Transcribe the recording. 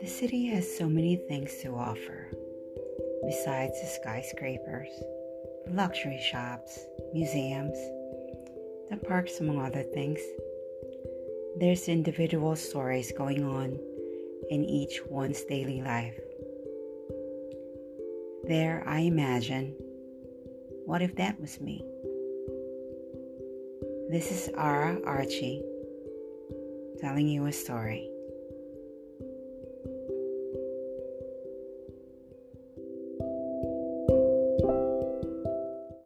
city has so many things to offer. Besides the skyscrapers, the luxury shops, museums, the parks, among other things, there's individual stories going on in each one's daily life. There, I imagine, what if that was me? This is Ara Archie telling you a story.